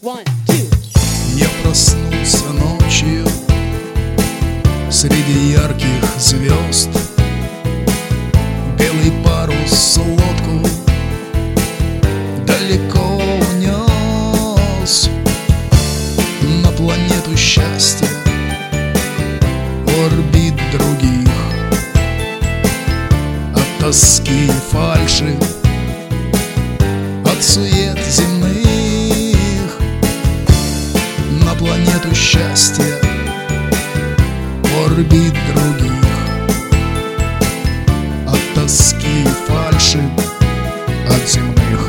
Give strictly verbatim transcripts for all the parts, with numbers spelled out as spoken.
One, two. Я проснулся ночью среди ярких звезд. Белый парус лодку далеко унес на планету счастья, орбит других. От тоски и фальши, от сует земных, на планету счастья, орбит других. От тоски и фальши, от земных.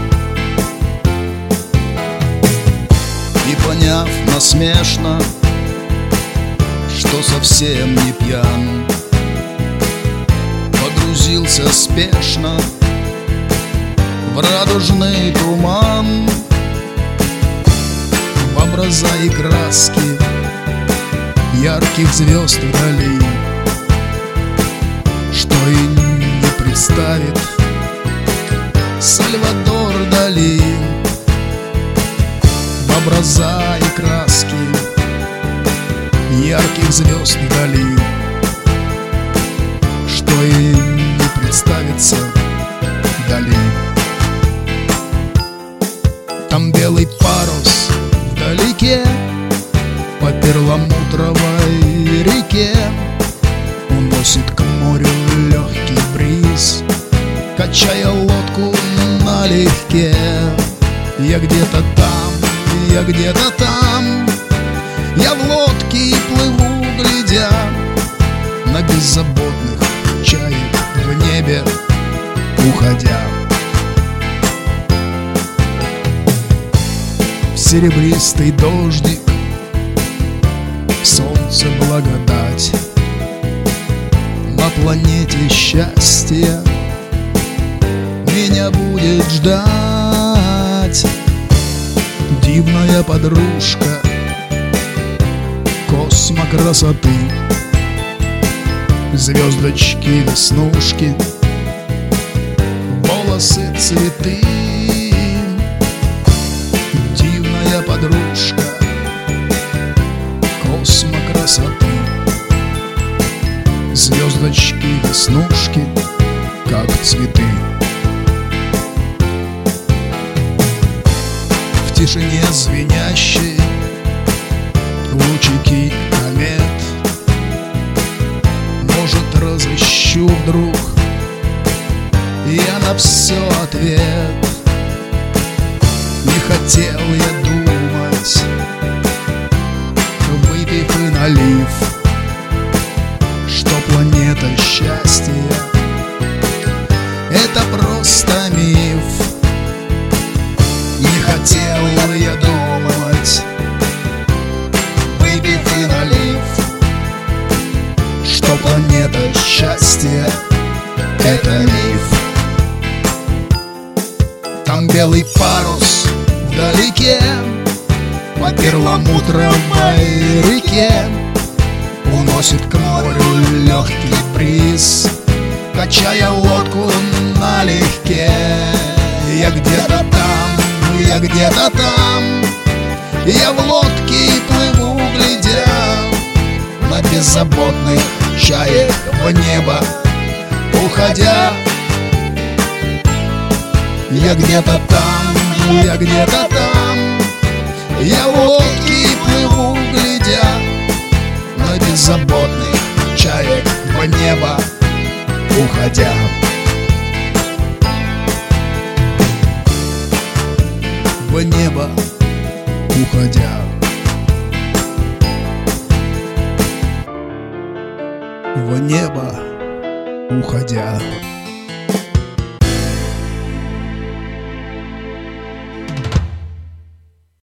И поняв насмешно, что совсем не пьян, погрузился спешно в радужный туман, в образа и краски ярких звезд вдали, что и не представит Сальвадор Дали. В образа и краски ярких звезд вдали, что и не представится Дали. Там белый парус вдалеке по перламутровой реке уносит к морю легкий бриз, качая лодку налегке. Я где-то там, я где-то там, я в лодке и плыву, глядя на беззаботных чаек в небе уходя. В серебристый дождик, в солнце благодать, на планете счастья меня будет ждать дивная подружка космокрасоты, звездочки, веснушки, волосы, цветы. Дивная подружка космокрасоты, звездочки, веснушки, как цветы. В тишине звенящей лучики комет, может, разыщу вдруг я на все ответ. Не хотел я думать, выпив и налив, что планета счастья — это просто миф. Не хотел я думать, выпив и налив, что планета счастья — это миф. Там белый парус вдалеке по перламутровой реке уносит к морю легкий бриз, качая лодку налегке. Я где-то там, я где-то там, я в лодке и плыву, глядя на беззаботных чаек в небо уходя. Я где-то там, я где-то там, я в лодке и плыву, глядя на беззаботных чаек в небо уходя. В небо уходя. В небо уходя.